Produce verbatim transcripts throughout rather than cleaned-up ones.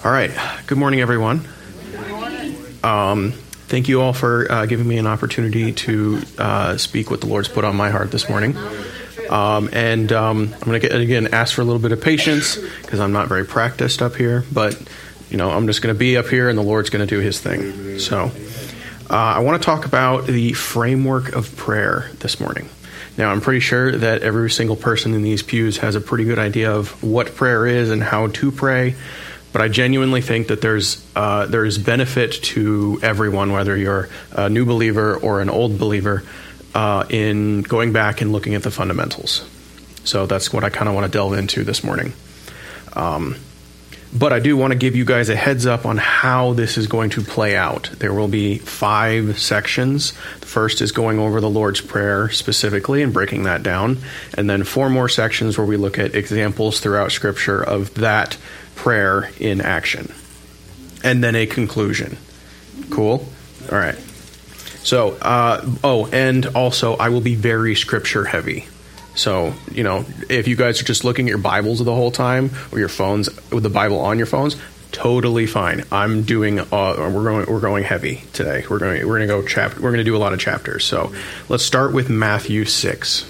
All right. Good morning, everyone. Um, thank you all for uh, giving me an opportunity to uh, speak what the Lord's put on my heart this morning. Um, and um, I'm going to, again, ask for a little bit of patience because I'm not very practiced up here. But, you know, I'm just going to be up here and the Lord's going to do his thing. So uh, I want to talk about the framework of prayer this morning. Now, I'm pretty sure that every single person in these pews has a pretty good idea of what prayer is and how to pray. But I genuinely think that there's uh, there's benefit to everyone, whether you're a new believer or an old believer, uh, in going back and looking at the fundamentals. So that's what I kind of want to delve into this morning. Um, but I do want to give you guys a heads up on how this is going to play out. There will be five sections. The first is going over the Lord's Prayer specifically and breaking that down. And then four more sections where we look at examples throughout Scripture of that prayer in action, and then a conclusion. Cool? All right. So, uh, oh, and also I will be very scripture heavy. So, you know, if you guys are just looking at your Bibles the whole time or your phones with the Bible on your phones, totally fine. I'm doing, uh, we're going, we're going heavy today. We're going, we're going to go chapter, we're going to do a lot of chapters. So let's start with Matthew six.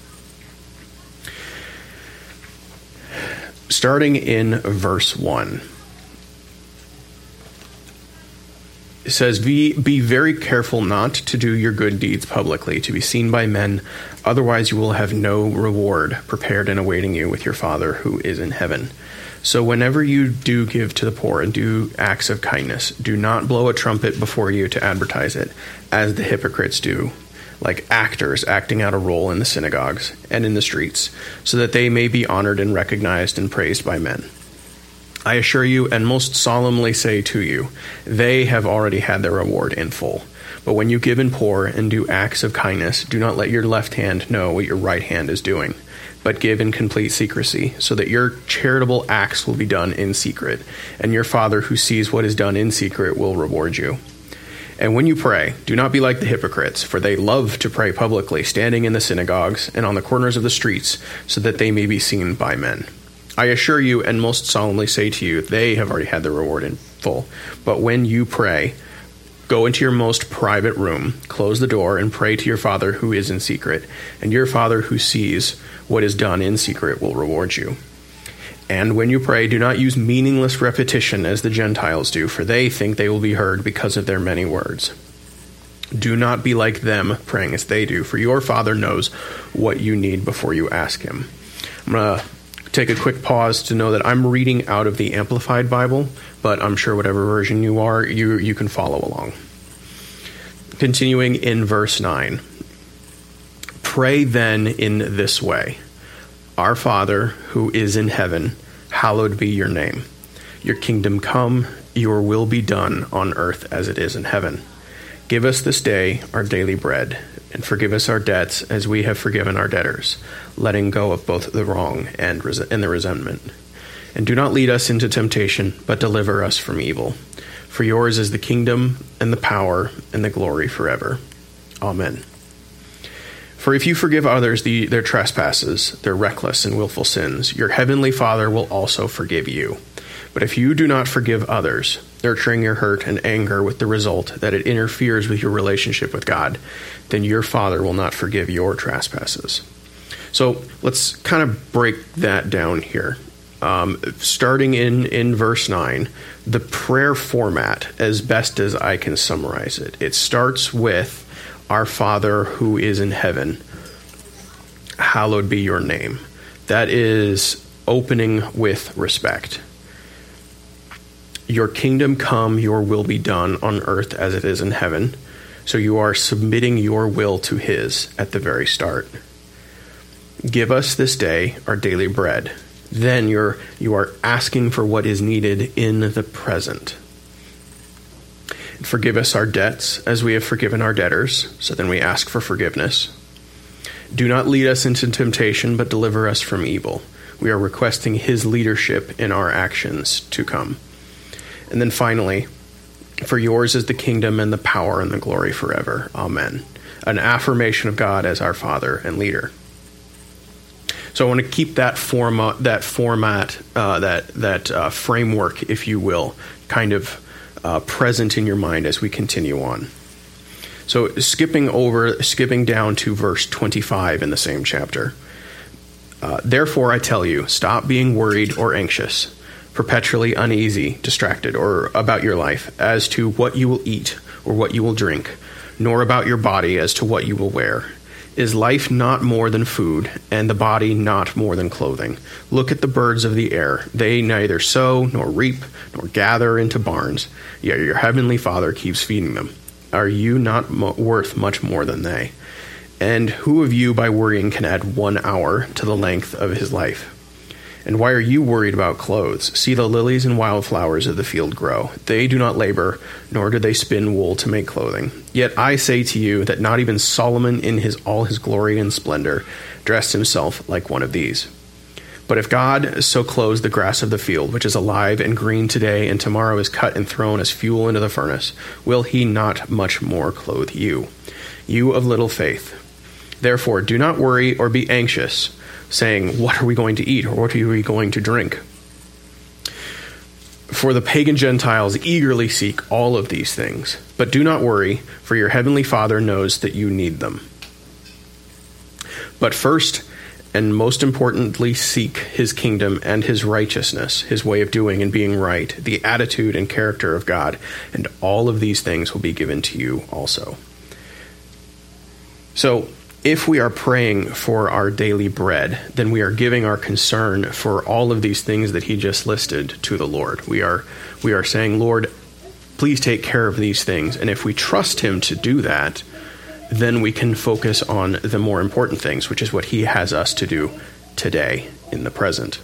Starting in verse one, it says, be, be very careful not to do your good deeds publicly, to be seen by men, otherwise you will have no reward prepared and awaiting you with your Father who is in heaven. So whenever you do give to the poor and do acts of kindness, do not blow a trumpet before you to advertise it, as the hypocrites do, like actors acting out a role in the synagogues and in the streets, so that they may be honored and recognized and praised by men. I assure you and most solemnly say to you, they have already had their reward in full. But when you give and pour and do acts of kindness, do not let your left hand know what your right hand is doing, but give in complete secrecy, so that your charitable acts will be done in secret, and your Father who sees what is done in secret will reward you. And when you pray, do not be like the hypocrites, for they love to pray publicly, standing in the synagogues and on the corners of the streets, so that they may be seen by men. I assure you and most solemnly say to you, they have already had their reward in full. But when you pray, go into your most private room, close the door, and pray to your Father who is in secret, and your Father who sees what is done in secret will reward you. And when you pray, do not use meaningless repetition as the Gentiles do, for they think they will be heard because of their many words. Do not be like them, praying as they do, for your Father knows what you need before you ask him. I'm going to take a quick pause to know that I'm reading out of the Amplified Bible, but I'm sure whatever version you are, you, you can follow along. Continuing in verse nine. Pray then in this way. Our Father, who is in heaven, hallowed be your name. Your kingdom come, your will be done on earth as it is in heaven. Give us this day our daily bread, and forgive us our debts as we have forgiven our debtors, letting go of both the wrong and, res- and the resentment. And do not lead us into temptation, but deliver us from evil. For yours is the kingdom, and the power, and the glory forever. Amen. For if you forgive others the, their trespasses, their reckless and willful sins, your heavenly Father will also forgive you. But if you do not forgive others, nurturing your hurt and anger with the result that it interferes with your relationship with God, then your Father will not forgive your trespasses. So let's kind of break that down here. Um, starting in, in verse nine, the prayer format, as best as I can summarize it, it starts with, Our Father who is in heaven, hallowed be your name. That is opening with respect. Your kingdom come, your will be done on earth as it is in heaven. So you are submitting your will to his at the very start. Give us this day our daily bread. Then you're you are asking for what is needed in the present. Forgive us our debts as we have forgiven our debtors. So then we ask for forgiveness. Do not lead us into temptation, but deliver us from evil. We are requesting his leadership in our actions to come. And then finally, for yours is the kingdom and the power and the glory forever. Amen. An affirmation of God as our Father and leader. So I want to keep that forma, that format, uh, that that uh, framework, if you will, kind of uh, present in your mind as we continue on. So skipping over, skipping down to verse twenty-five in the same chapter. Uh, Therefore I tell you, stop being worried or anxious, perpetually uneasy, distracted, or about your life as to what you will eat or what you will drink, nor about your body as to what you will wear. Is life not more than food, and the body not more than clothing? Look at the birds of the air. They neither sow, nor reap, nor gather into barns, yet your heavenly Father keeps feeding them. Are you not mo- worth much more than they? And who of you by worrying can add one hour to the length of his life? And why are you worried about clothes? See the lilies and wildflowers of the field grow. They do not labor, nor do they spin wool to make clothing. Yet I say to you that not even Solomon in his all his glory and splendor dressed himself like one of these. But if God so clothes the grass of the field, which is alive and green today, and tomorrow is cut and thrown as fuel into the furnace, will he not much more clothe you, you of little faith? Therefore do not worry or be anxious, saying, what are we going to eat, or what are we going to drink? For the pagan Gentiles eagerly seek all of these things. But do not worry, for your heavenly Father knows that you need them. But first, and most importantly, seek his kingdom and his righteousness, his way of doing and being right, the attitude and character of God, and all of these things will be given to you also. So, if we are praying for our daily bread, then we are giving our concern for all of these things that he just listed to the Lord. We are we are saying, Lord, please take care of these things. And if we trust him to do that, then we can focus on the more important things, which is what he has us to do today in the present.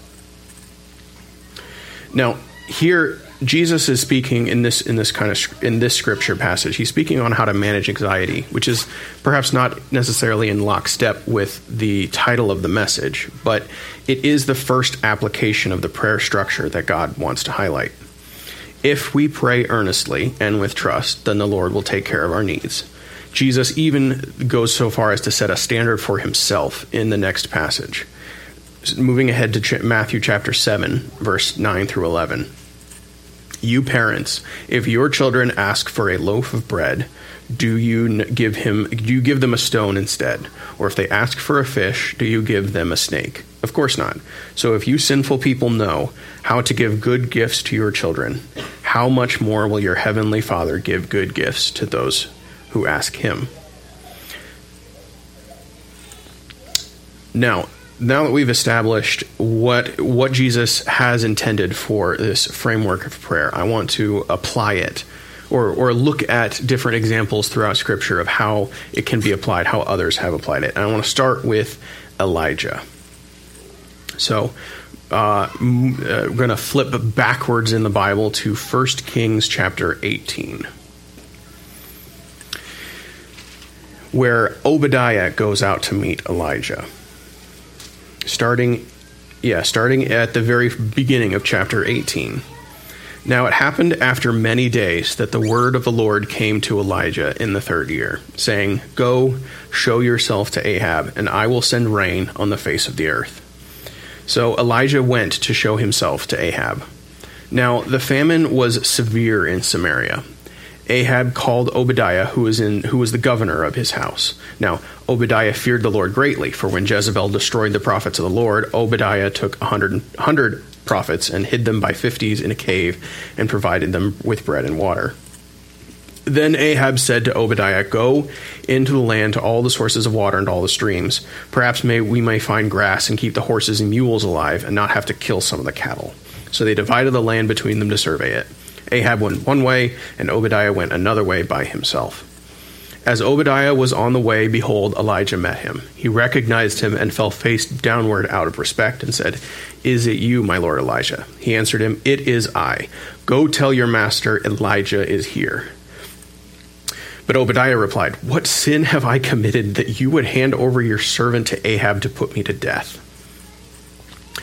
Now, here Jesus is speaking in this in this kind of in this scripture passage. He's speaking on how to manage anxiety, which is perhaps not necessarily in lockstep with the title of the message, but it is the first application of the prayer structure that God wants to highlight. If we pray earnestly and with trust, then the Lord will take care of our needs. Jesus even goes so far as to set a standard for himself in the next passage. Moving ahead to Matthew chapter seven, verse nine through eleven. You parents, if your children ask for a loaf of bread, do you give him do you give them a stone instead? Or if they ask for a fish, do you give them a snake? Of course not. So if you sinful people know how to give good gifts to your children, how much more will your heavenly Father give good gifts to those who ask him? Now, Now that we've established what what Jesus has intended for this framework of prayer, I want to apply it or or look at different examples throughout Scripture of how it can be applied, how others have applied it. And I want to start with Elijah. So uh, we're going to flip backwards in the Bible to First Kings chapter eighteen, where Obadiah goes out to meet Elijah. Starting, yeah, starting at the very beginning of chapter eighteen. Now it happened after many days that the word of the Lord came to Elijah in the third year, saying, Go, show yourself to Ahab, and I will send rain on the face of the earth. So Elijah went to show himself to Ahab. Now the famine was severe in Samaria. Ahab called Obadiah, who was in who was the governor of his house. Now, Obadiah feared the Lord greatly, for when Jezebel destroyed the prophets of the Lord, Obadiah took a hundred, hundred prophets and hid them by fifties in a cave and provided them with bread and water. Then Ahab said to Obadiah, Go into the land to all the sources of water and all the streams. Perhaps may, we may find grass and keep the horses and mules alive and not have to kill some of the cattle. So they divided the land between them to survey it. Ahab went one way, and Obadiah went another way by himself. As Obadiah was on the way, behold, Elijah met him. He recognized him and fell face downward out of respect and said, Is it you, my lord Elijah? He answered him, It is I. Go tell your master, Elijah is here. But Obadiah replied, What sin have I committed that you would hand over your servant to Ahab to put me to death?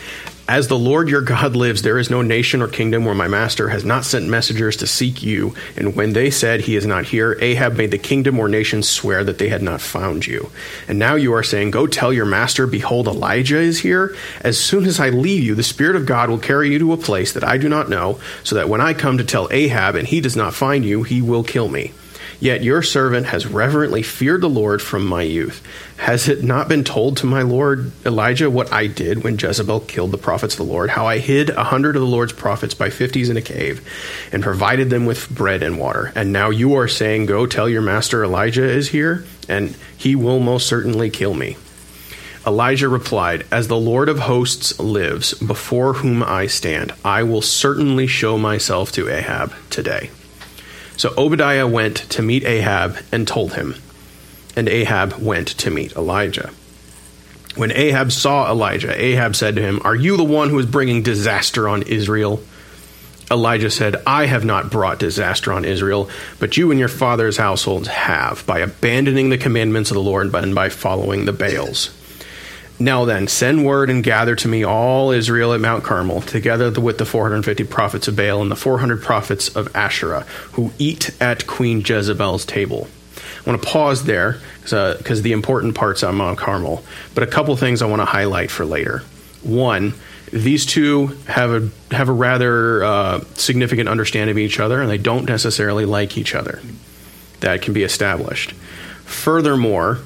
As the Lord your God lives, there is no nation or kingdom where my master has not sent messengers to seek you. And when they said he is not here, Ahab made the kingdom or nations swear that they had not found you. And now you are saying, go tell your master, behold, Elijah is here. As soon as I leave you, the Spirit of God will carry you to a place that I do not know, so that when I come to tell Ahab and he does not find you, he will kill me. Yet your servant has reverently feared the Lord from my youth. Has it not been told to my lord Elijah what I did when Jezebel killed the prophets of the Lord, how I hid a hundred of the Lord's prophets by fifties in a cave and provided them with bread and water? And now you are saying, go tell your master Elijah is here, and he will most certainly kill me. Elijah replied, as the Lord of hosts lives, before whom I stand, I will certainly show myself to Ahab today. So Obadiah went to meet Ahab and told him, and Ahab went to meet Elijah. When Ahab saw Elijah, Ahab said to him, are you the one who is bringing disaster on Israel? Elijah said, I have not brought disaster on Israel, but you and your father's households have, by abandoning the commandments of the Lord and by following the Baals. Now then, send word and gather to me all Israel at Mount Carmel, together with the four hundred fifty prophets of Baal and the four hundred prophets of Asherah, who eat at Queen Jezebel's table. I want to pause there, because uh, the important part's on Mount Carmel, but a couple things I want to highlight for later. One, these two have a, have a rather uh, significant understanding of each other, and they don't necessarily like each other. That can be established. Furthermore,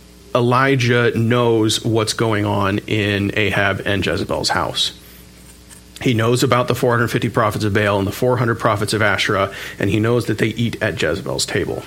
Elijah knows what's going on in Ahab and Jezebel's house. He knows about the four hundred fifty prophets of Baal and the four hundred prophets of Asherah, and he knows that they eat at Jezebel's table.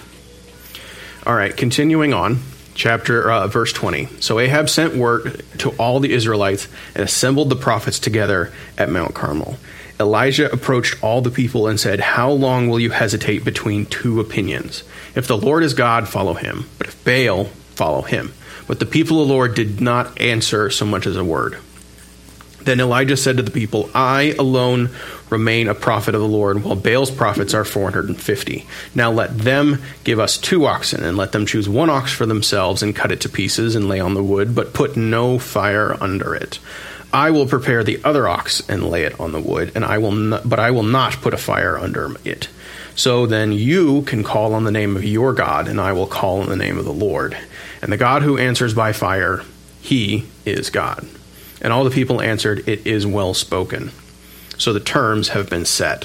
All right, continuing on, chapter uh, verse twenty. So Ahab sent word to all the Israelites and assembled the prophets together at Mount Carmel. Elijah approached all the people and said, how long will you hesitate between two opinions? If the Lord is God, follow him. But if Baal, follow him. But the people of the Lord did not answer so much as a word. Then Elijah said to the people, I alone remain a prophet of the Lord, while Baal's prophets are four hundred fifty. Now let them give us two oxen, and let them choose one ox for themselves, and cut it to pieces, and lay on the wood, but put no fire under it. I will prepare the other ox, and lay it on the wood, and I will not, but I will not put a fire under it. So then you can call on the name of your God, and I will call on the name of the Lord. And the God who answers by fire, he is God. And all the people answered, it is well spoken. So the terms have been set.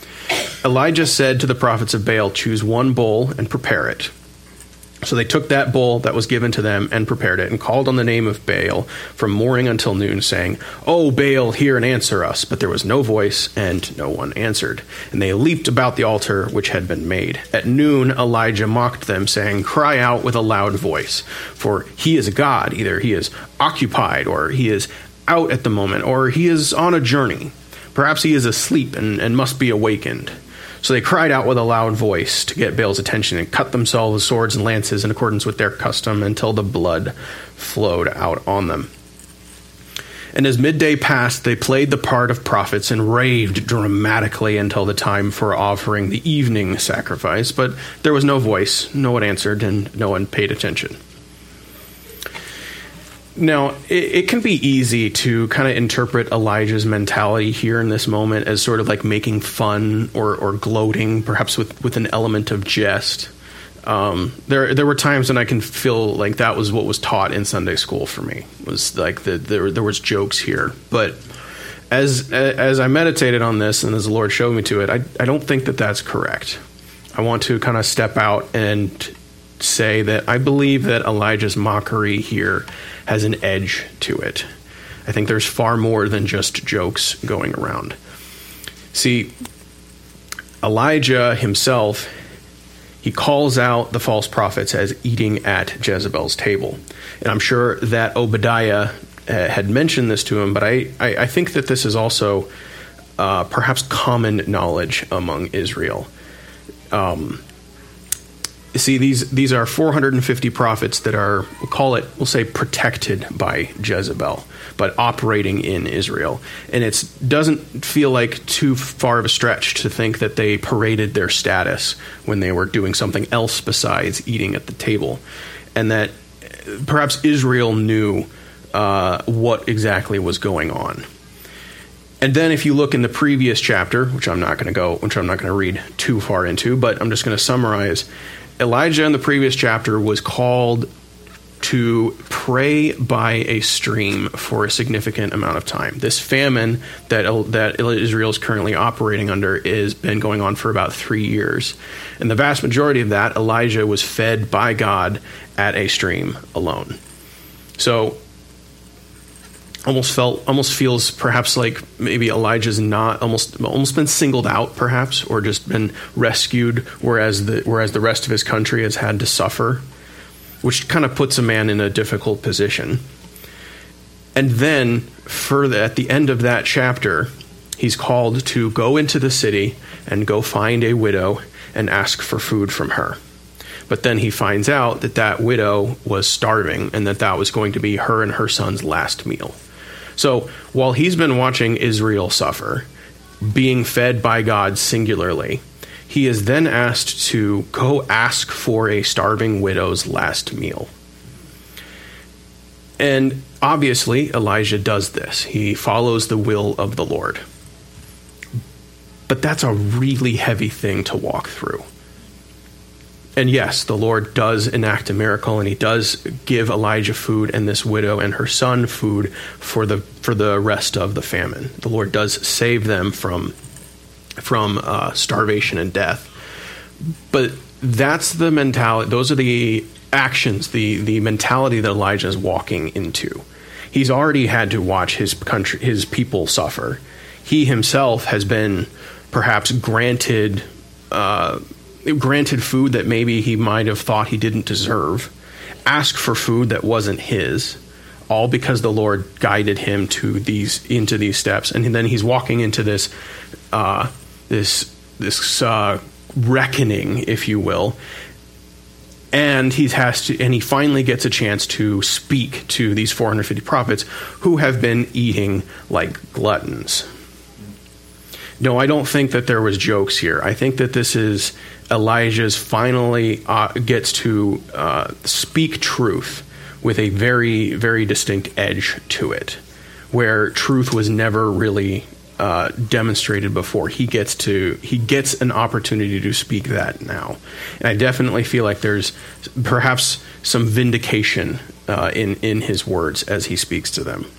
Elijah said to the prophets of Baal, choose one bull and prepare it. So they took that bull that was given to them and prepared it, and called on the name of Baal from morning until noon, saying, O Baal, hear and answer us. But there was no voice, and no one answered. And they leaped about the altar which had been made. At noon Elijah mocked them, saying, cry out with a loud voice, for he is God. Either he is occupied, or he is out at the moment, or he is on a journey. Perhaps he is asleep and, and must be awakened. So they cried out with a loud voice to get Baal's attention, and cut themselves with swords and lances in accordance with their custom, until the blood flowed out on them. And as midday passed, they played the part of prophets and raved dramatically until the time for offering the evening sacrifice. But there was no voice, no one answered, and no one paid attention. Now, it, it can be easy to kind of interpret Elijah's mentality here in this moment as sort of like making fun or, or gloating, perhaps with, with an element of jest. Um, there there were times when I can feel like that was what was taught in Sunday school for me. It was like the, there there was jokes here. But as as I meditated on this and as the Lord showed me to it, I, I don't think that that's correct. I want to kind of step out and say that I believe that Elijah's mockery here has an edge to it. I think there's far more than just jokes going around. See, Elijah himself, he calls out the false prophets as eating at Jezebel's table. And I'm sure that Obadiah uh, had mentioned this to him, but I, I, I think that this is also uh, perhaps common knowledge among Israel. Um, See, these these are four hundred fifty prophets that are, we'll call it, we'll say protected by Jezebel, but operating in Israel. And it doesn't feel like too far of a stretch to think that they paraded their status when they were doing something else besides eating at the table. And that perhaps Israel knew uh, what exactly was going on. And then if you look in the previous chapter, which I'm not going to go, which I'm not going to read too far into, but I'm just going to summarize. Elijah in the previous chapter was called to pray by a stream for a significant amount of time. This famine that that Israel is currently operating under has been going on for about three years. And the vast majority of that, Elijah was fed by God at a stream alone. So almost felt, almost feels perhaps like maybe Elijah's not almost almost been singled out, perhaps, or just been rescued, whereas the whereas the rest of his country has had to suffer, which kind of puts a man in a difficult position. And then, further at the end of that chapter, he's called to go into the city and go find a widow and ask for food from her. But then he finds out that that widow was starving and that that was going to be her and her son's last meal. So while he's been watching Israel suffer, being fed by God singularly, he is then asked to go ask for a starving widow's last meal. And obviously, Elijah does this. He follows the will of the Lord. But that's a really heavy thing to walk through. And yes, the Lord does enact a miracle, and he does give Elijah food and this widow and her son food for the for the rest of the famine. The Lord does save them from from uh, starvation and death. But that's the mentality. Those are the actions, the the mentality that Elijah is walking into. He's already had to watch his country, his people suffer. He himself has been perhaps granted uh, granted food that maybe he might have thought he didn't deserve, asked for food that wasn't his, all because the Lord guided him to these into these steps. And then he's walking into this uh, this this uh, reckoning, if you will. And he has to, and he finally gets a chance to speak to these four hundred fifty prophets who have been eating like gluttons. No, I don't think that there was jokes here. I think that this is Elijah's finally uh, gets to uh, speak truth with a very, very distinct edge to it, where truth was never really uh, demonstrated before. He gets to he gets an opportunity to speak that now, and I definitely feel like there's perhaps some vindication uh, in in his words as he speaks to them.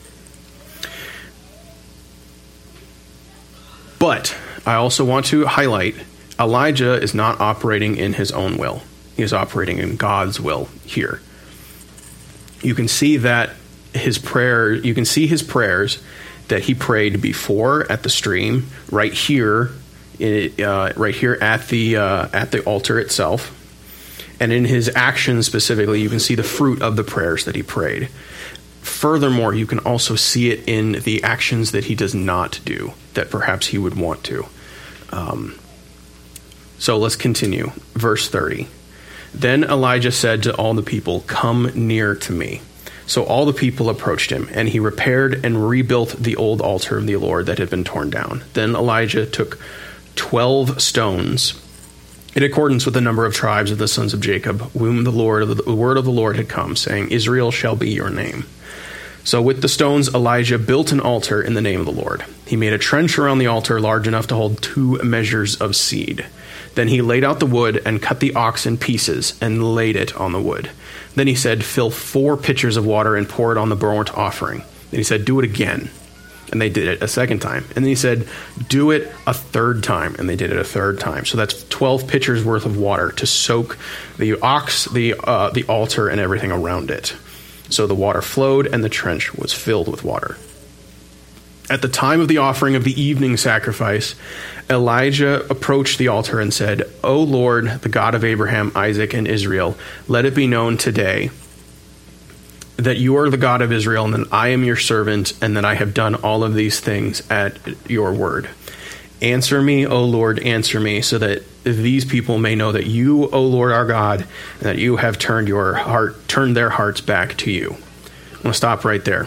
But I also want to highlight, Elijah is not operating in his own will. He is operating in God's will here. You can see that his prayer, you can see his prayers that he prayed before at the stream, right here, uh, right here at the uh, at the altar itself, and in his actions specifically, you can see the fruit of the prayers that he prayed. Furthermore, you can also see it in the actions that he does not do, that perhaps he would want to. Um, so let's continue. Verse thirty. Then Elijah said to all the people, "Come near to me." So all the people approached him, and he repaired and rebuilt the old altar of the Lord that had been torn down. Then Elijah took twelve stones, in accordance with the number of tribes of the sons of Jacob, whom the Lord, the word of the Lord had come, saying, "Israel shall be your name." So with the stones, Elijah built an altar in the name of the Lord. He made a trench around the altar large enough to hold two measures of seed. Then he laid out the wood and cut the ox in pieces and laid it on the wood. Then he said, "Fill four pitchers of water and pour it on the burnt offering." Then he said, "Do it again." And they did it a second time. And then he said, "Do it a third time." And they did it a third time. So that's twelve pitchers worth of water to soak the ox, the uh, the altar, and everything around it. So the water flowed, and the trench was filled with water. At the time of the offering of the evening sacrifice, Elijah approached the altar and said, "O Lord, the God of Abraham, Isaac, and Israel, let it be known today that you are the God of Israel, and that I am your servant, and that I have done all of these things at your word. Answer me, O Lord, answer me, so that these people may know that you, O Lord, are God, and that you have turned your heart, turned their hearts back to you." I'm going to stop right there.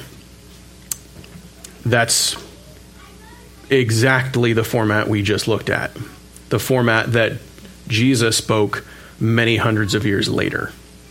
That's exactly the format we just looked at. The format that Jesus spoke many hundreds of years later.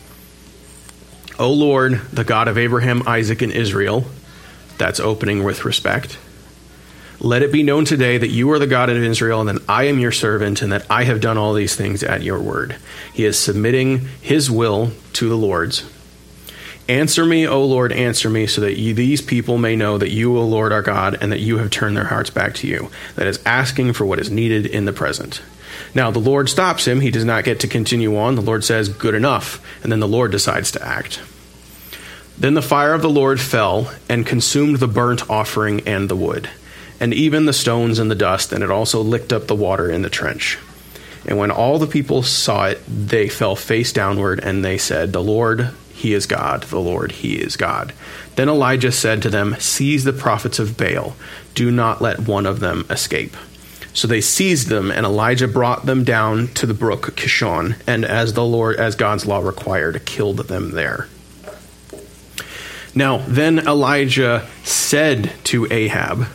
O Lord, the God of Abraham, Isaac, and Israel. That's opening with respect. Let it be known today that you are the God of Israel, and that I am your servant, and that I have done all these things at your word. He is submitting his will to the Lord's. Answer me, O Lord, answer me, so that you, these people may know that you, O Lord, are God, and that you have turned their hearts back to you. That is asking for what is needed in the present. Now the Lord stops him. He does not get to continue on. The Lord says, good enough. And then the Lord decides to act. Then the fire of the Lord fell and consumed the burnt offering and the wood, and even the stones and the dust, and it also licked up the water in the trench. And when all the people saw it, they fell face downward, and they said, the Lord, he is God. The Lord, he is God. Then Elijah said to them, seize the prophets of Baal. Do not let one of them escape. So they seized them, and Elijah brought them down to the brook Kishon, and as the Lord, as God's law required, killed them there. Now, then Elijah said to Ahab,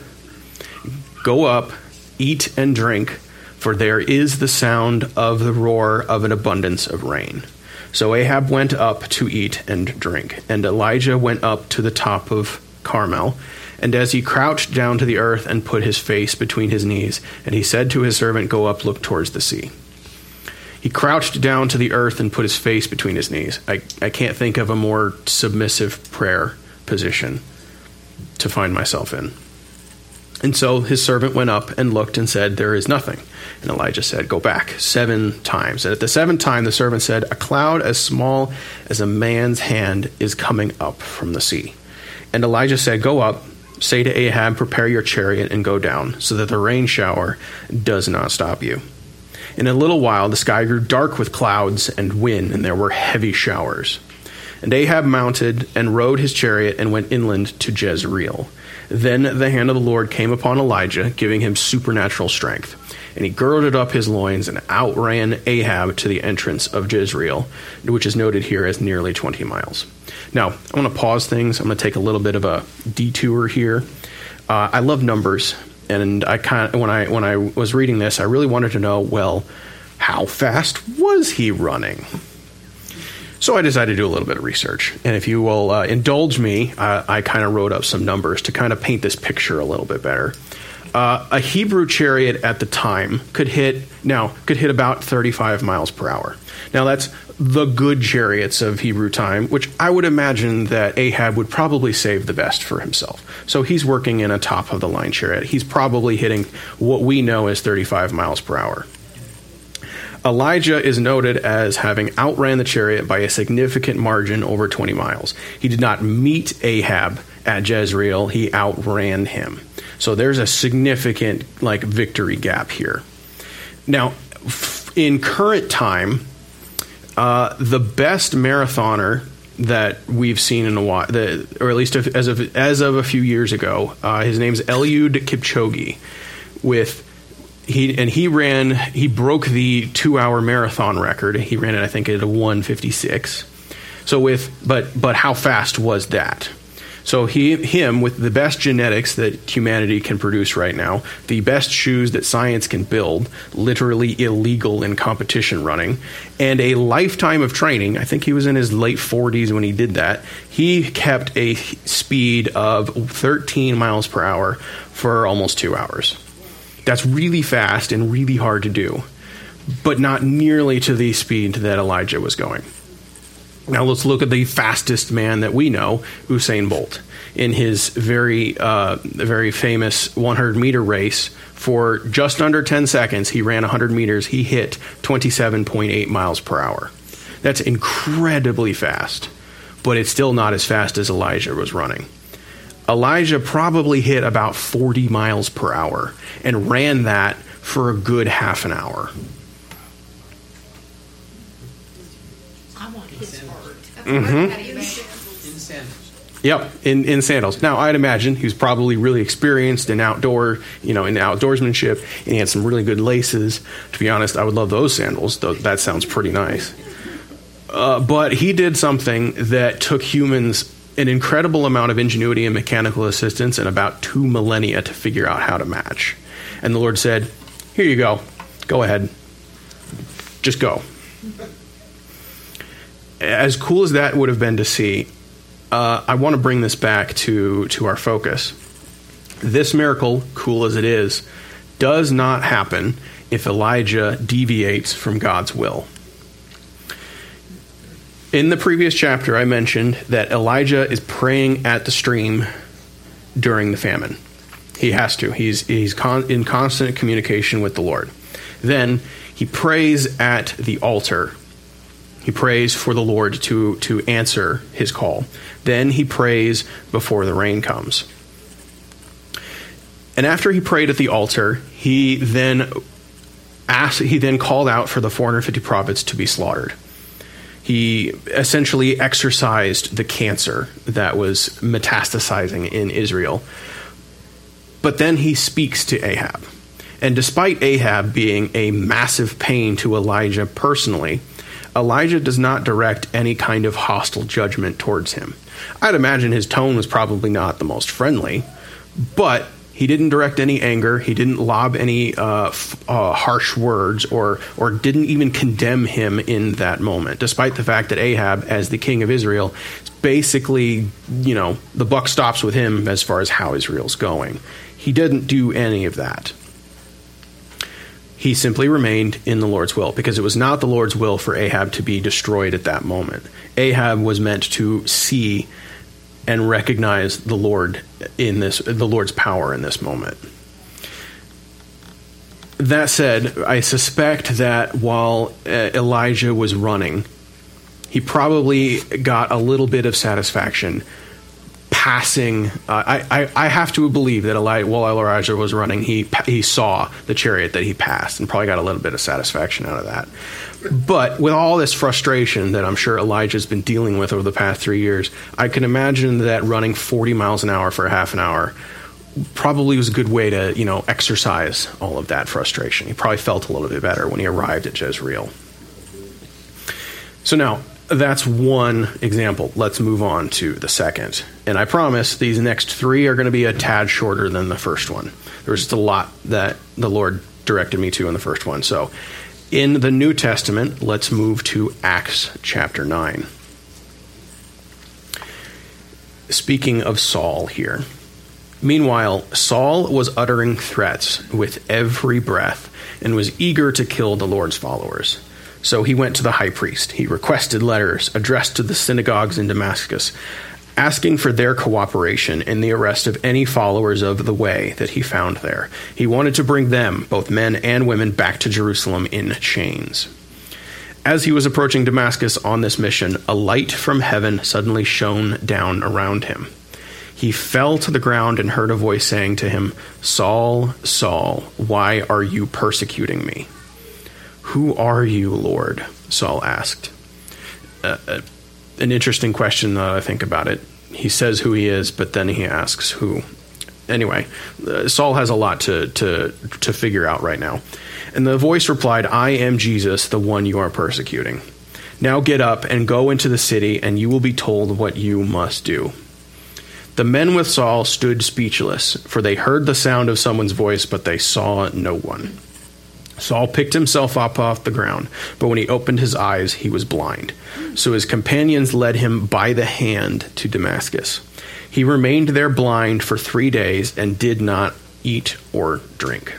go up, eat and drink, for there is the sound of the roar of an abundance of rain. So Ahab went up to eat and drink, and Elijah went up to the top of Carmel, and as he crouched down to the earth and put his face between his knees, and he said to his servant, go up, look towards the sea. He crouched down to the earth and put his face between his knees. I, I can't think of a more submissive prayer position to find myself in. And so his servant went up and looked and said, there is nothing. And Elijah said, go back seven times. And at the seventh time, the servant said, a cloud as small as a man's hand is coming up from the sea. And Elijah said, go up, say to Ahab, prepare your chariot and go down, so that the rain shower does not stop you. In a little while, the sky grew dark with clouds and wind, and there were heavy showers. And Ahab mounted and rode his chariot and went inland to Jezreel. Then the hand of the Lord came upon Elijah, giving him supernatural strength. And he girded up his loins and outran Ahab to the entrance of Jezreel, which is noted here as nearly twenty miles. Now, I want to pause things. I'm going to take a little bit of a detour here. Uh, I love numbers. And I kind of, when I when I was reading this, I really wanted to know, well, how fast was he running? So I decided to do a little bit of research. And if you will uh, indulge me, uh, I kind of wrote up some numbers to kind of paint this picture a little bit better. Uh, a Hebrew chariot at the time could hit now could hit about thirty-five miles per hour. Now that's the good chariots of Hebrew time, which I would imagine that Ahab would probably save the best for himself. So he's working in a top of the line chariot. He's probably hitting what we know as thirty-five miles per hour. Elijah is noted as having outran the chariot by a significant margin over twenty miles. He did not meet Ahab at Jezreel. He outran him. So there's a significant like victory gap here. Now, in current time, uh, the best marathoner that we've seen in a while, the, or at least as of as of a few years ago, uh, his name's Eliud Kipchoge. With he and he ran, he broke the two-hour marathon record. He ran it, I think, at a one fifty-six. So with, but but how fast was that? So he, him, with the best genetics that humanity can produce right now, the best shoes that science can build, literally illegal in competition running, and a lifetime of training. I think he was in his late forties when he did that. He kept a speed of thirteen miles per hour for almost two hours. That's really fast and really hard to do, but not nearly to the speed that Elijah was going. Now let's look at the fastest man that we know, Usain Bolt. In his very, uh, very famous one hundred meter race, for just under ten seconds, he ran one hundred meters. He hit twenty-seven point eight miles per hour. That's incredibly fast, but it's still not as fast as Elijah was running. Elijah probably hit about forty miles per hour and ran that for a good half an hour. I want his heart. Mm-hmm. In sandals. Yep, in, in sandals. Now, I'd imagine he was probably really experienced in outdoor, you know, in outdoorsmanship, and he had some really good laces. To be honest, I would love those sandals. Though that sounds pretty nice. Uh, but he did something that took humans an incredible amount of ingenuity and mechanical assistance and about two millennia to figure out how to match. And the Lord said, here you go. Go ahead. Just go. As cool as that would have been to see, uh, I want to bring this back to, to our focus. This miracle, cool as it is, does not happen if Elijah deviates from God's will. In the previous chapter, I mentioned that Elijah is praying at the stream during the famine. He has to. He's, he's con- in constant communication with the Lord. Then he prays at the altar. He prays for the Lord to, to answer his call. Then he prays before the rain comes. And after he prayed at the altar, he then asked, he then called out for the four hundred fifty prophets to be slaughtered. He essentially exorcised the cancer that was metastasizing in Israel. But then he speaks to Ahab. And despite Ahab being a massive pain to Elijah personally, Elijah does not direct any kind of hostile judgment towards him. I'd imagine his tone was probably not the most friendly, but he didn't direct any anger. He didn't lob any uh, f- uh, harsh words or or didn't even condemn him in that moment, despite the fact that Ahab, as the king of Israel, is basically, you know, the buck stops with him as far as how Israel's going. He didn't do any of that. He simply remained in the Lord's will, because it was not the Lord's will for Ahab to be destroyed at that moment. Ahab was meant to see and recognize the Lord in this, the Lord's power in this moment. That said, I suspect that while uh, Elijah was running, he probably got a little bit of satisfaction passing. Uh, I, I I have to believe that Elijah, while Elijah was running, he he saw the chariot that he passed and probably got a little bit of satisfaction out of that. But with all this frustration that I'm sure Elijah's been dealing with over the past three years, I can imagine that running forty miles an hour for a half an hour probably was a good way to, you know, exercise all of that frustration. He probably felt a little bit better when he arrived at Jezreel. So now, that's one example. Let's move on to the second. And I promise these next three are going to be a tad shorter than the first one. There was just a lot that the Lord directed me to in the first one. So in the New Testament, let's move to Acts chapter nine. Speaking of Saul here. Meanwhile, Saul was uttering threats with every breath and was eager to kill the Lord's followers. So he went to the high priest. He requested letters addressed to the synagogues in Damascus, asking for their cooperation in the arrest of any followers of the way that he found there. He wanted to bring them, both men and women, back to Jerusalem in chains. As he was approaching Damascus on this mission, a light from heaven suddenly shone down around him. He fell to the ground and heard a voice saying to him, "Saul, Saul, why are you persecuting me?" "Who are you, Lord?" Saul asked. Uh, uh, an interesting question that I think about it. He says who he is, but then he asks who. Anyway, uh, Saul has a lot to, to, to figure out right now. And the voice replied, "I am Jesus, the one you are persecuting. Now get up and go into the city, and you will be told what you must do." The men with Saul stood speechless, for they heard the sound of someone's voice, but they saw no one. Saul picked himself up off the ground, but when he opened his eyes, he was blind. So his companions led him by the hand to Damascus. He remained there blind for three days and did not eat or drink.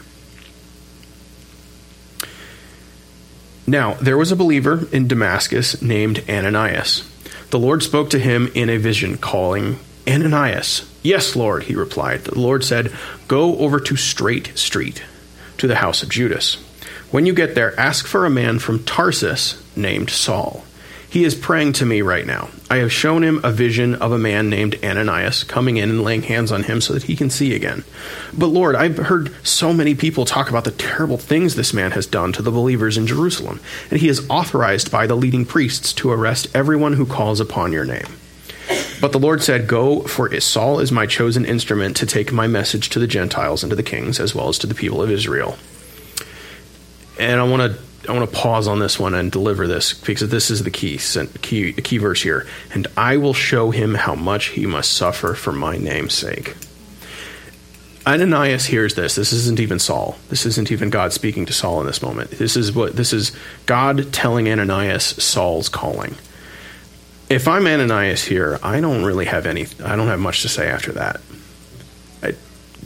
Now, there was a believer in Damascus named Ananias. The Lord spoke to him in a vision, calling, "Ananias." "Yes, Lord," he replied. The Lord said, "Go over to Straight Street, to the house of Judas. When you get there, ask for a man from Tarsus named Saul. He is praying to me right now. I have shown him a vision of a man named Ananias coming in and laying hands on him so that he can see again. But Lord, I've heard so many people talk about the terrible things this man has done to the believers in Jerusalem, and he is authorized by the leading priests to arrest everyone who calls upon your name." But the Lord said, "Go, for Saul is my chosen instrument to take my message to the Gentiles and to the kings, as well as to the people of Israel." And I want to I want to pause on this one and deliver this, because this is the key key key verse here. "And I will show him how much he must suffer for my name's sake." Ananias hears this. This isn't even Saul. This isn't even God speaking to Saul in this moment. This is what this is God telling Ananias Saul's calling. If I'm Ananias here, I don't really have any, I don't have much to say after that. I,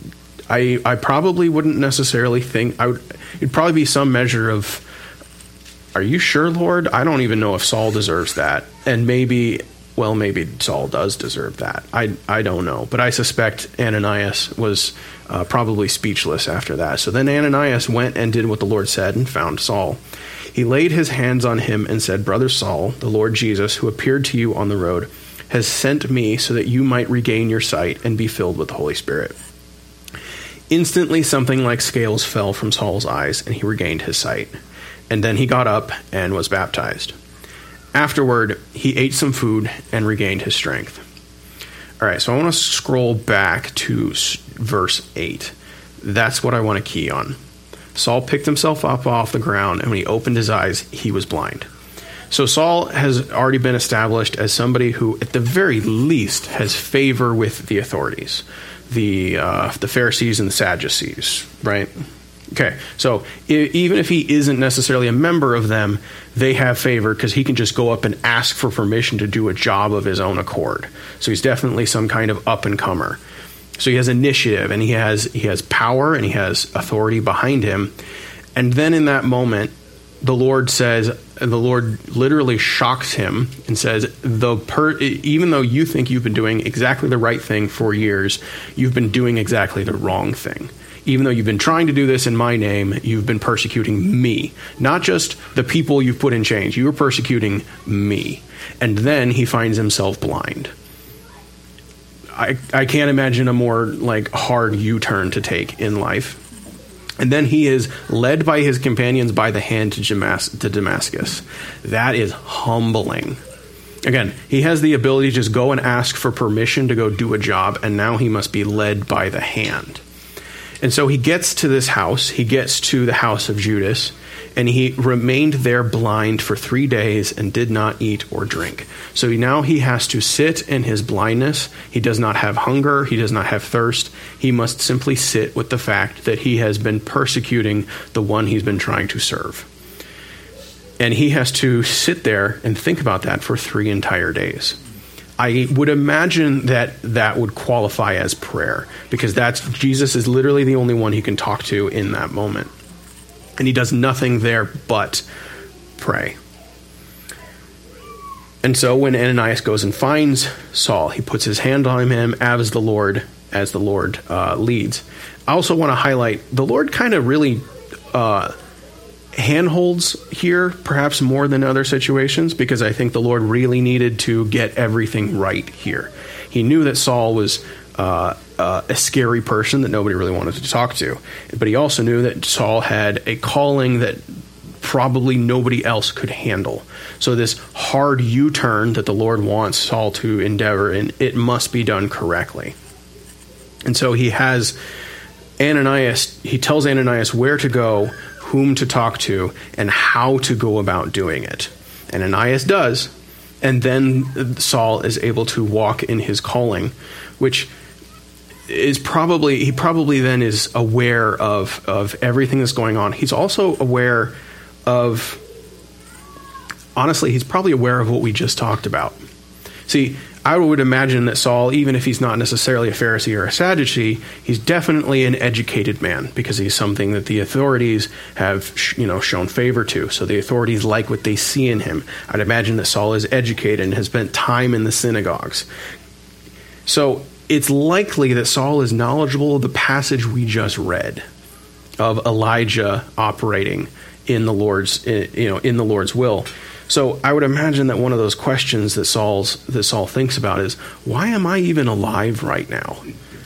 I, I probably wouldn't necessarily think, I would, it'd probably be some measure of, are you sure, Lord? I don't even know if Saul deserves that. And maybe, well, maybe Saul does deserve that. I, I don't know. But I suspect Ananias was uh, probably speechless after that. So then Ananias went and did what the Lord said and found Saul. He laid his hands on him and said, Brother Saul, the Lord Jesus, who appeared to you on the road, has sent me so that you might regain your sight and be filled with the Holy Spirit. Instantly, something like scales fell from Saul's eyes, and he regained his sight. And then he got up and was baptized. Afterward, he ate some food and regained his strength. All right, so I want to scroll back to verse eight. That's what I want to key on. Saul picked himself up off the ground, and when he opened his eyes, he was blind. So Saul has already been established as somebody who, at the very least, has favor with the authorities, the uh, the Pharisees and the Sadducees, right? Okay, so I- even if he isn't necessarily a member of them, they have favor because he can just go up and ask for permission to do a job of his own accord. So he's definitely some kind of up-and-comer. So he has initiative, and he has he has power, and he has authority behind him. And then in that moment, the Lord says, the Lord literally shocks him and says, "The per- even though you think you've been doing exactly the right thing for years, you've been doing exactly the wrong thing. Even though you've been trying to do this in my name, you've been persecuting me. Not just the people you've put in chains. You were persecuting me." And then he finds himself blind. I, I can't imagine a more like hard U-turn to take in life. And then he is led by his companions by the hand to, Damas- to Damascus. That is humbling. Again, he has the ability to just go and ask for permission to go do a job, and now he must be led by the hand. And so he gets to this house, he gets to the house of Judas, and he remained there blind for three days and did not eat or drink. So now he has to sit in his blindness. He does not have hunger. He does not have thirst. He must simply sit with the fact that he has been persecuting the one he's been trying to serve. And he has to sit there and think about that for three entire days. I would imagine that that would qualify as prayer, because that's Jesus is literally the only one he can talk to in that moment. And he does nothing there but pray. And so when Ananias goes and finds Saul, he puts his hand on him as the Lord, as the Lord uh, leads. I also want to highlight, the Lord kind of really uh, handholds here, perhaps more than other situations, because I think the Lord really needed to get everything right here. He knew that Saul was uh, uh, a scary person that nobody really wanted to talk to, but he also knew that Saul had a calling that probably nobody else could handle. So this hard U-turn that the Lord wants Saul to endeavor, and it must be done correctly. And so he has Ananias, he tells Ananias where to go, whom to talk to, and how to go about doing it. And Ananias does, and then Saul is able to walk in his calling, which is probably, he probably then is aware of, of everything that's going on. He's also aware of, honestly, he's probably aware of what we just talked about. See, I would imagine that Saul, even if he's not necessarily a Pharisee or a Sadducee, he's definitely an educated man, because he's something that the authorities have, you know, shown favor to. So the authorities like what they see in him. I'd imagine that Saul is educated and has spent time in the synagogues. So it's likely that Saul is knowledgeable of the passage we just read of Elijah operating in the Lord's, you know, in the Lord's will. So I would imagine that one of those questions that Saul's that Saul thinks about is, why am I even alive right now?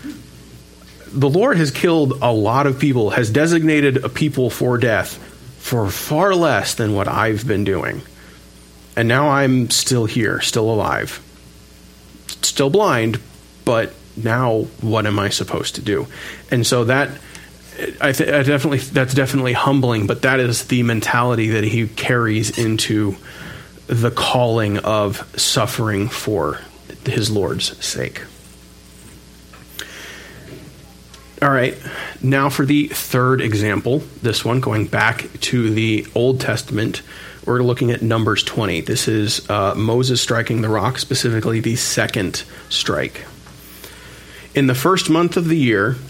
The Lord has killed a lot of people, has designated a people for death for far less than what I've been doing. And now I'm still here, still alive, still blind, but now what am I supposed to do? And so that I, th- I definitely that's definitely humbling, but that is the mentality that he carries into the calling of suffering for his Lord's sake. All right, now for the third example, this one going back to the Old Testament, we're looking at Numbers twenty. This is uh, Moses striking the rock, specifically the second strike. In the first month of the year,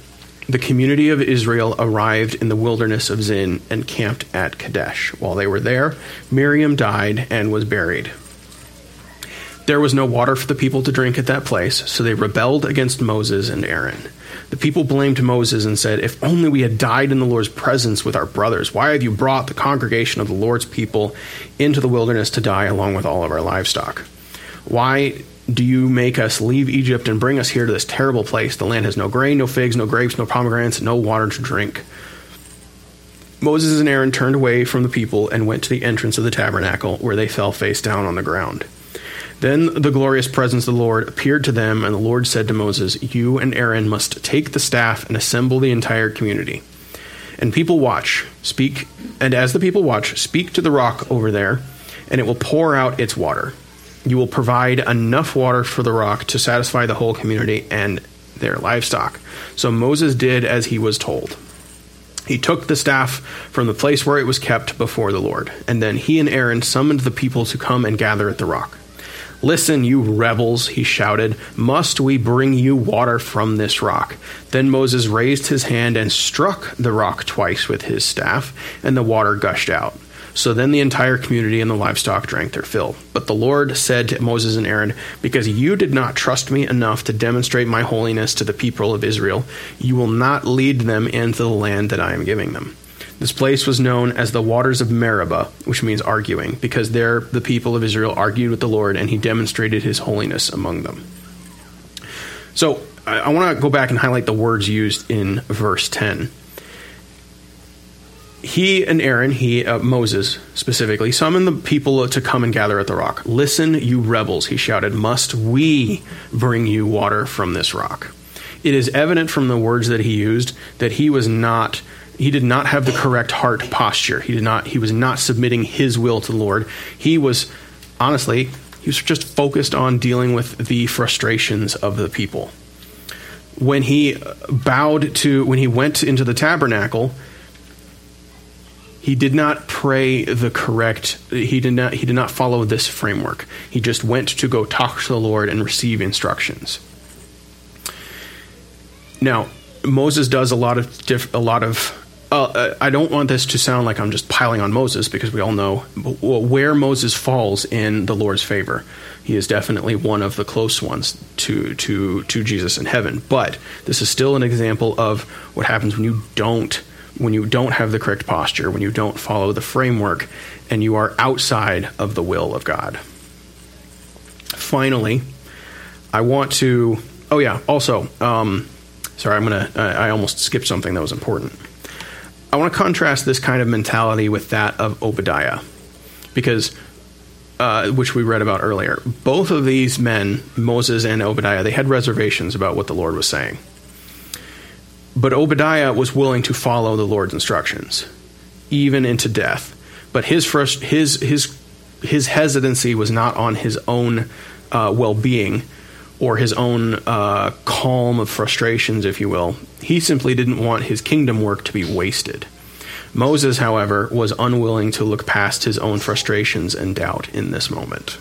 the community of Israel arrived in the wilderness of Zin and camped at Kadesh. While they were there, Miriam died and was buried. There was no water for the people to drink at that place, so they rebelled against Moses and Aaron. The people blamed Moses and said, "If only we had died in the Lord's presence with our brothers. Why have you brought the congregation of the Lord's people into the wilderness to die along with all of our livestock? Why do you make us leave Egypt and bring us here to this terrible place? The land has no grain, no figs, no grapes, no pomegranates, no water to drink." Moses and Aaron turned away from the people and went to the entrance of the tabernacle, where they fell face down on the ground. Then the glorious presence of the Lord appeared to them, and the Lord said to Moses, "You and Aaron must take the staff and assemble the entire community. And people watch, speak, and as the people watch, speak to the rock over there, and it will pour out its water. You will provide enough water for the rock to satisfy the whole community and their livestock." So Moses did as he was told. He took the staff from the place where it was kept before the Lord, and then he and Aaron summoned the people to come and gather at the rock. "Listen, you rebels," he shouted. "Must we bring you water from this rock?" Then Moses raised his hand and struck the rock twice with his staff, and the water gushed out. So then the entire community and the livestock drank their fill. But the Lord said to Moses and Aaron, "Because you did not trust me enough to demonstrate my holiness to the people of Israel, you will not lead them into the land that I am giving them." This place was known as the waters of Meribah, which means arguing, because there the people of Israel argued with the Lord, and he demonstrated his holiness among them. So I, I want to go back and highlight the words used in verse ten. He and Aaron, he uh, Moses specifically, summoned the people to come and gather at the rock. "Listen, you rebels," he shouted. "Must we bring you water from this rock?" It is evident from the words that he used that he was not He did not have the correct heart posture. He did not. He was not submitting his will to the Lord. He was, honestly, he was just focused on dealing with the frustrations of the people. When he bowed to, when he went into the tabernacle, he did not pray the correct. He did not. He did not follow this framework. He just went to go talk to the Lord and receive instructions. Now, Moses does a lot of diff, a lot of. Uh, I don't want this to sound like I'm just piling on Moses, because we all know where Moses falls in the Lord's favor. He is definitely one of the close ones to to to Jesus in heaven. But this is still an example of what happens when you don't when you don't have the correct posture, when you don't follow the framework, and you are outside of the will of God. Finally, I want to. Oh yeah. Also, um, sorry, I'm gonna. I, I almost skipped something that was important. I want to contrast this kind of mentality with that of Obadiah, because, uh, which we read about earlier. Both of these men, Moses and Obadiah, they had reservations about what the Lord was saying. But Obadiah was willing to follow the Lord's instructions, even into death. But his frust- his his his hesitancy was not on his own uh, well-being or his own uh, calm of frustrations, if you will. He simply didn't want his kingdom work to be wasted. Moses, however, was unwilling to look past his own frustrations and doubt in this moment.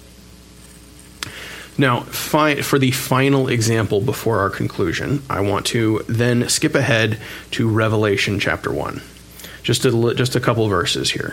Now, fi- for the final example before our conclusion, I want to then skip ahead to Revelation chapter one. Just a, just a couple verses here.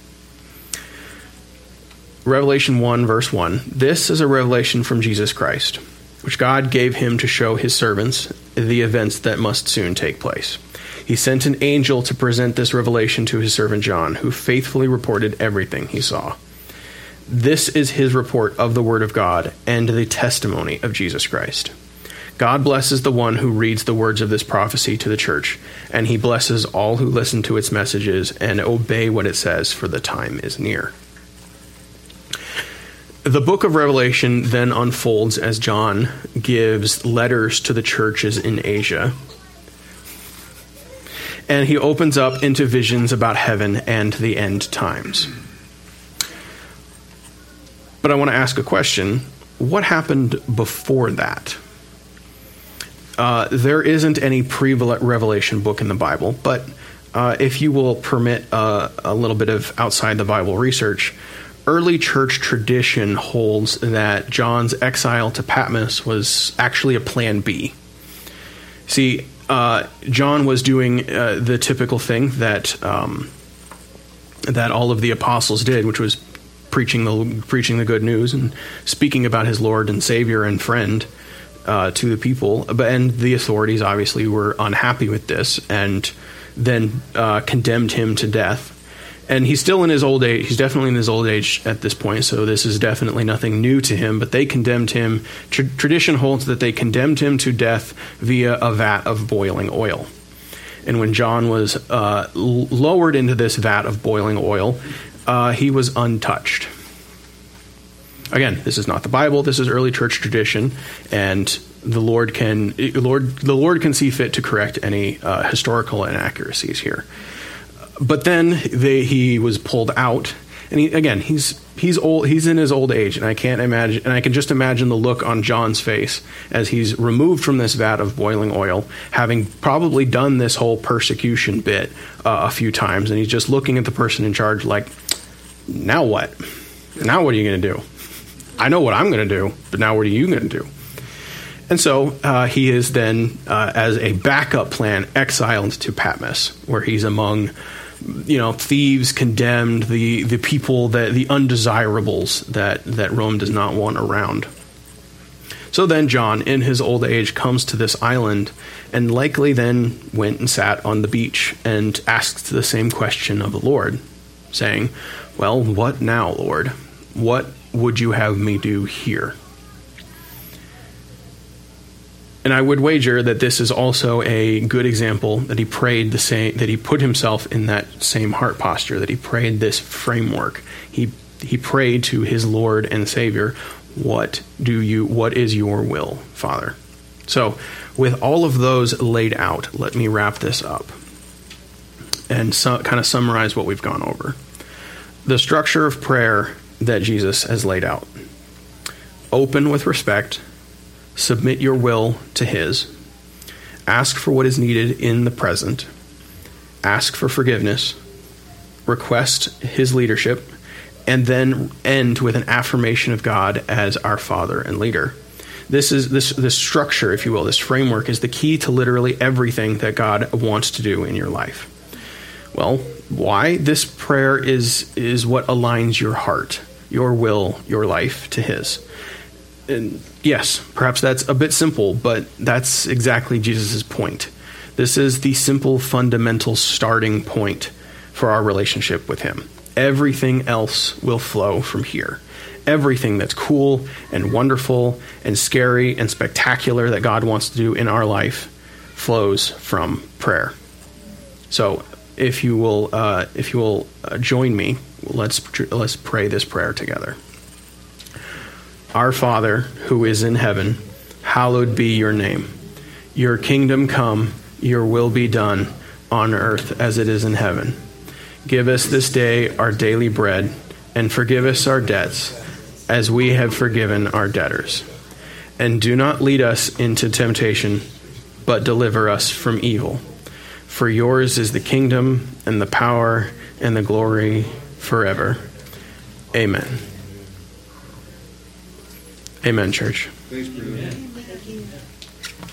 Revelation one, verse one. "This is a revelation from Jesus Christ, which God gave him to show his servants the events that must soon take place. He sent an angel to present this revelation to his servant John, who faithfully reported everything he saw. This is his report of the word of God and the testimony of Jesus Christ. God blesses the one who reads the words of this prophecy to the church, and he blesses all who listen to its messages and obey what it says, for the time is near." The book of Revelation then unfolds as John gives letters to the churches in Asia. And he opens up into visions about heaven and the end times. But I want to ask a question. What happened before that? Uh, there isn't any pre-Revelation book in the Bible, but uh, if you will permit uh, a little bit of outside the Bible research, early church tradition holds that John's exile to Patmos was actually a plan B. See, uh, John was doing uh, the typical thing that um, that all of the apostles did, which was preaching the preaching the good news and speaking about his Lord and Savior and friend uh, to the people. But and the authorities obviously were unhappy with this and then uh, condemned him to death. And he's still in his old age. He's definitely in his old age at this point, so this is definitely nothing new to him. But they condemned him. Tr- tradition holds that they condemned him to death via a vat of boiling oil. And when John was uh, l- lowered into this vat of boiling oil, uh, he was untouched. Again, this is not the Bible. This is early church tradition, and the Lord can Lord the Lord can see fit to correct any uh, historical inaccuracies here. But then they, he was pulled out, and he, again, he's he's old. He's in his old age, and I can't imagine, and I can just imagine the look on John's face as he's removed from this vat of boiling oil, having probably done this whole persecution bit uh, a few times, and he's just looking at the person in charge, like, now what? Now what are you going to do? I know what I'm going to do, but now what are you going to do? And so uh, he is then, uh, as a backup plan, exiled to Patmos, where he's among, you know, thieves, condemned, the the people that the undesirables that that Rome does not want around. So then John, in his old age, comes to this island, and likely then went and sat on the beach and asked the same question of the Lord, saying, "Well, what now, Lord? What would you have me do here?" And I would wager that this is also a good example that he prayed the same, that he put himself in that same heart posture, that he prayed this framework. He he prayed to his Lord and Savior, "What do you? What is your will, Father?" So, with all of those laid out, let me wrap this up and so, kind of summarize what we've gone over. The structure of prayer that Jesus has laid out: open with respect. Submit your will to his. Ask for what is needed in the present. Ask for forgiveness. Request his leadership. And then end with an affirmation of God as our Father and leader. This is this this structure, if you will, this framework is the key to literally everything that God wants to do in your life. Well, why? This prayer is is what aligns your heart, your will, your life to his. And yes, perhaps that's a bit simple, but that's exactly Jesus' point. This is the simple, fundamental starting point for our relationship with him. Everything else will flow from here. Everything that's cool and wonderful and scary and spectacular that God wants to do in our life flows from prayer. So, if you will, uh, if you will uh, join me, let's let's pray this prayer together. Our Father, who is in heaven, hallowed be your name. Your kingdom come, your will be done, on earth as it is in heaven. Give us this day our daily bread, and forgive us our debts, as we have forgiven our debtors. And do not lead us into temptation, but deliver us from evil. For yours is the kingdom, and the power, and the glory forever. Amen. Amen, church. Thanks, Bruno.